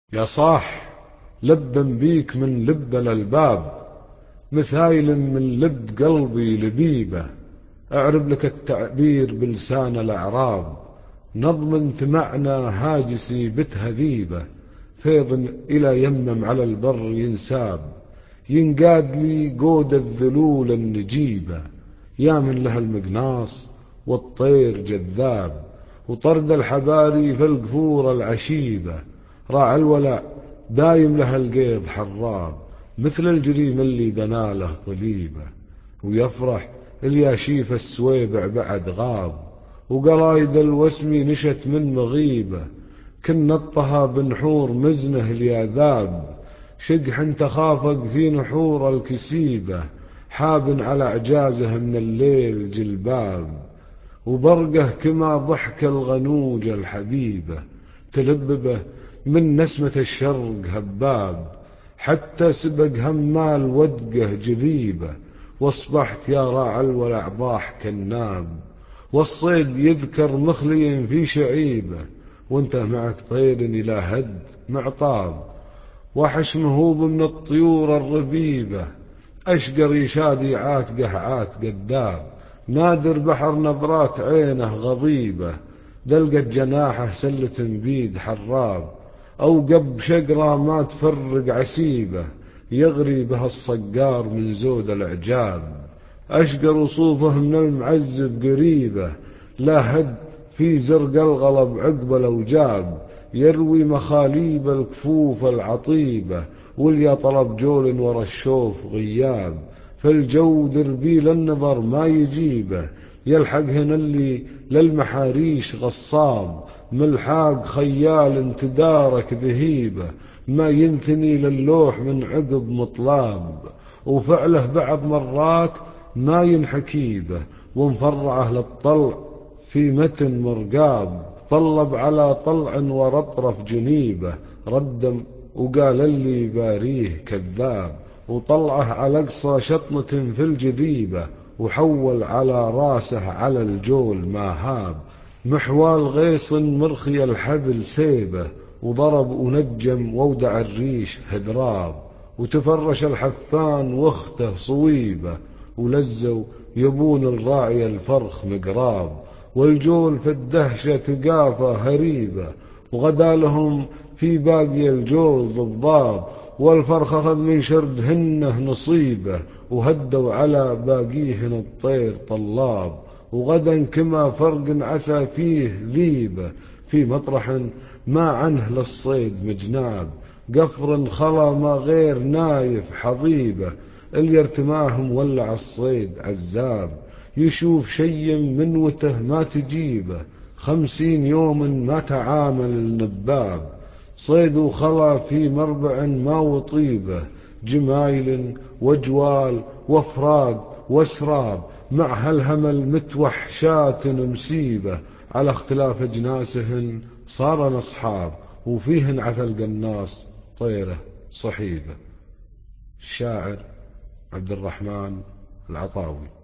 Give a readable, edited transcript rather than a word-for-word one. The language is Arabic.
يا صاح لبا بيك من لب الألباب، مثايل من لب قلبي لبيبة، أعرب لك التعبير بلسان الأعراب، نظم انت معنى هاجسي بتهذيبة، فيض إلى يمم على البر ينساب، ينقاد لي قود الذلول النجيبة، يا من لها المقناص والطير جذاب، وطرد الحباري في القفور العشيبة، راعى الولاء دايم لها القيض حراب، مثل الجريم اللي دناله طليبة، ويفرح الياشيف السويبع بعد غاب، وقلايد الوسمي نشت من مغيبة، كن نطها بنحور مزنه الياذاب، شقح تخافق في نحور الكسيبة، حاب على عجازه من الليل جلباب، وبرقه كما ضحك الغنوج الحبيبة، تلببه من نسمة الشرق هباب، حتى سبق همال ودقه جذيبة، واصبحت يا راعى الولع ضاح كالناب، والصيد يذكر مخلي في شعيبة، وانت معك طير إلى هد معطاب، وحش مهوب من الطيور الربيبة، أشقر يشادي عاتقه عاتق الداب، نادر بحر نظرات عينه غضيبة، دلقت جناحه سلة بيد حراب، أو قب شقرة ما تفرق عسيبة، يغري بها الصقار من زود الإعجاب، أشقر وصوفه من المعزب قريبة، لا هد في زرق الغلب عقب الأوجاب، يروي مخاليب الكفوف العطيبة، واليا طلب جول ورا الشوف غياب، فالجو دربيل النظر ما يجيبه، يلحقهن اللي للمحاريش غصاب، ملحاق خيال تدارك ذهيبة، ما ينثني للوح من عقب مطلاب، وفعله بعض مرات ما ينحكيبه، ومفرعه للطلع في متن مرقاب، طلب على طلع ورطرف جنيبه، ردم وقال اللي باريه كذاب، وطلعه على أقصى شطنة في الجذيبة، وحول على راسه على الجول ما هاب، محوال غيص مرخي الحبل سيبه، وضرب ونجم وودع الريش هدراب، وتفرش الحفان واخته صويبة، ولزوا يبون الراعي الفرخ مقراب، والجول في الدهشة تقافى هريبة، وغدا لهم في باقي الجول ضبضاب، والفرخ أخذ من شردهنه نصيبه، وهدوا على باقيهن الطير طلاب، وغدا كما فرق عثى فيه ذيبه، في مطرح ما عنه للصيد مجناب، قفر خلا ما غير نايف حضيبه، اللي ارتماه مولع الصيد عزاب، يشوف شي من وته ما تجيبه، 50 يوم ما تعامل النباب، صيد وخلا في مربع ما وطيبه، جمايل وجوال وافراق واسراب، مع هالهمل متوحشات مسيبة، على اختلاف اجناسهن صارن اصحاب، وفيهن عثى القناص طيره صحيبه. الشاعر عبد الرحمن العطاوي.